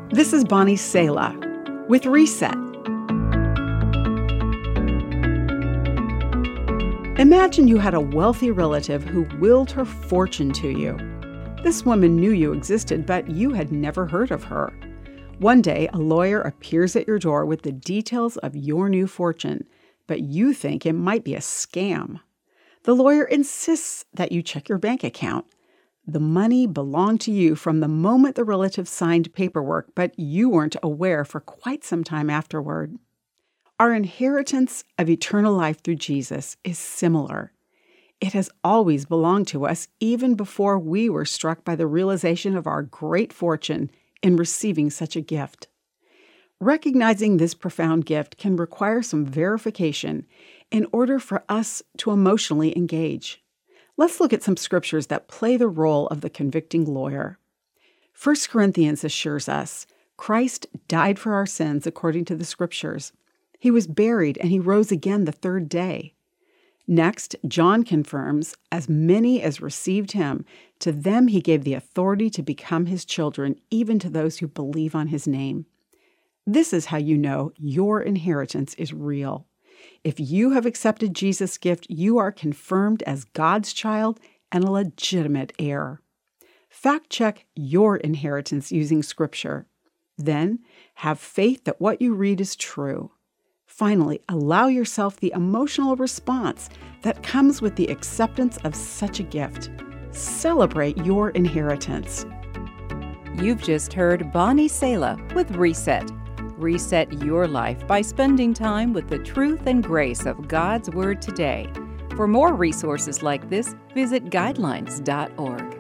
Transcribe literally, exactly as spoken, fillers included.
This is Bonnie Sala with Reset. Imagine you had a wealthy relative who willed her fortune to you. This woman knew you existed, but you had never heard of her. One day, a lawyer appears at your door with the details of your new fortune, but you think it might be a scam. The lawyer insists that you check your bank account. The money belonged to you from the moment the relative signed paperwork, but you weren't aware for quite some time afterward. Our inheritance of eternal life through Jesus is similar. It has always belonged to us, even before we were struck by the realization of our great fortune in receiving such a gift. Recognizing this profound gift can require some verification in order for us to emotionally engage. Let's look at some scriptures that play the role of the convicting lawyer. First Corinthians assures us, Christ died for our sins according to the scriptures. He was buried and he rose again the third day. Next, John confirms, as many as received him, to them he gave the authority to become his children, even to those who believe on his name. This is how you know your inheritance is real. If you have accepted Jesus' gift, you are confirmed as God's child and a legitimate heir. Fact-check your inheritance using Scripture. Then, have faith that what you read is true. Finally, allow yourself the emotional response that comes with the acceptance of such a gift. Celebrate your inheritance. You've just heard Bonnie Sala with Reset. Reset your life by spending time with the truth and grace of God's Word today. For more resources like this, visit guidelines dot org.